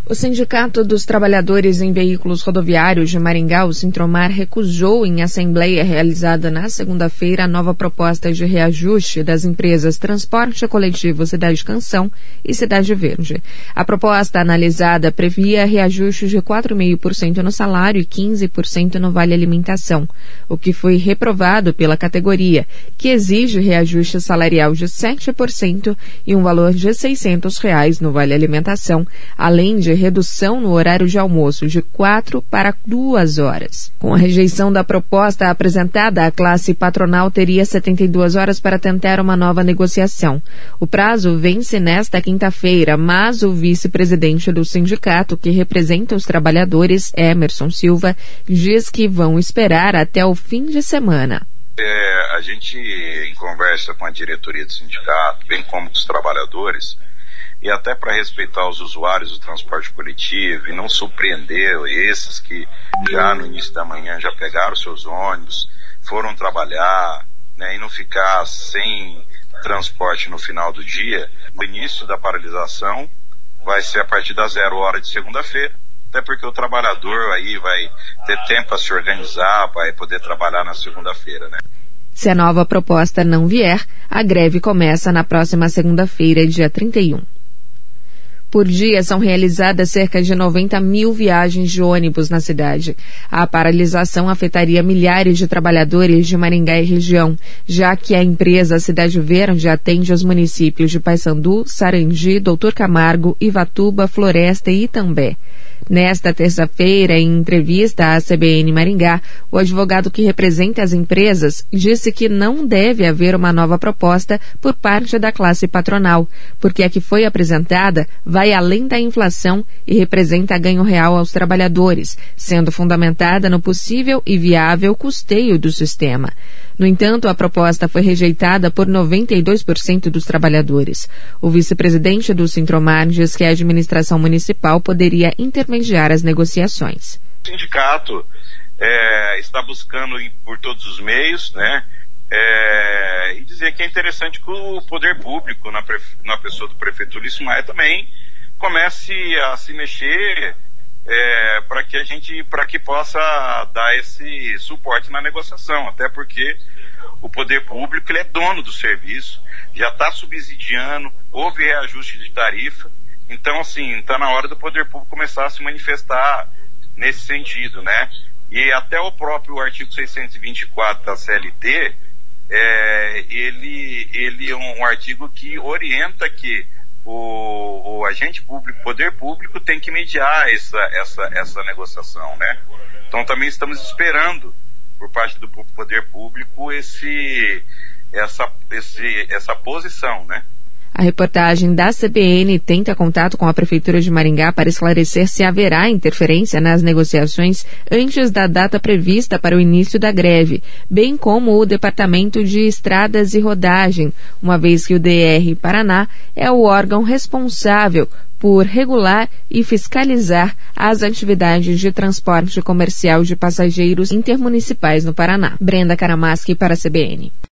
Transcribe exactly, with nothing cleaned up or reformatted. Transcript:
O Sindicato dos Trabalhadores em Veículos Rodoviários de Maringá, o Sintromar, recusou em assembleia realizada na segunda-feira a nova proposta de reajuste das empresas Transporte Coletivo Cidade Canção e Cidade Verde. A proposta analisada previa reajustes de quatro vírgula cinco por cento no salário e quinze por cento no Vale Alimentação, o que foi reprovado pela categoria, que exige reajuste salarial de sete por cento e um valor de seiscentos reais no Vale Alimentação, além de redução no horário de almoço de quatro para duas horas. Com a rejeição da proposta apresentada, a classe patronal teria setenta e duas horas para tentar uma nova negociação. O prazo vence nesta quinta-feira, mas o vice-presidente do sindicato, que representa os trabalhadores, Emerson Silva, diz que vão esperar até o fim de semana. É, a gente, em conversa com a diretoria do sindicato, bem como com os trabalhadores, e até para respeitar os usuários do transporte coletivo e não surpreender esses que já no início da manhã já pegaram seus ônibus, foram trabalhar, né, e não ficar sem transporte no final do dia. O início da paralisação vai ser a partir das zero hora de segunda-feira, até porque o trabalhador aí vai ter tempo para se organizar, vai poder trabalhar na segunda-feira, né? Se a nova proposta não vier, a greve começa na próxima segunda-feira, dia trinta e um. Por dia, são realizadas cerca de noventa mil viagens de ônibus na cidade. A paralisação afetaria milhares de trabalhadores de Maringá e região, já que a empresa Cidade Verde atende os municípios de Paysandu, Sarandi, Doutor Camargo, Ivatuba, Floresta e Itambé. Nesta terça-feira, em entrevista à C B N Maringá, o advogado que representa as empresas disse que não deve haver uma nova proposta por parte da classe patronal, porque a que foi apresentada vai além da inflação e representa ganho real aos trabalhadores, sendo fundamentada no possível e viável custeio do sistema. No entanto, a proposta foi rejeitada por noventa e dois por cento dos trabalhadores. O vice-presidente do Sintromar diz que a administração municipal poderia intermediar as negociações. O sindicato é, está buscando por todos os meios, né, é, e dizer que é interessante que o poder público, na, na pessoa do prefeito Ulisses Maia, também comece a se mexer é, para que a gente, para que possa dar esse suporte na negociação, até porque o poder público ele é dono do serviço, já está subsidiando, houve reajuste de tarifa, então assim, está na hora do poder público começar a se manifestar nesse sentido, né? E até o próprio artigo seiscentos e vinte e quatro da C L T, é, ele, ele é um artigo que orienta que o, o agente público, o poder público tem que mediar essa, essa, essa negociação, né? Então também estamos esperando por parte do poder público esse, essa, esse, essa posição, né? A reportagem da C B N tenta contato com a Prefeitura de Maringá para esclarecer se haverá interferência nas negociações antes da data prevista para o início da greve, bem como o Departamento de Estradas e Rodagem, uma vez que o D R Paraná é o órgão responsável por regular e fiscalizar as atividades de transporte comercial de passageiros intermunicipais no Paraná. Brenda Karamaschi para a C B N.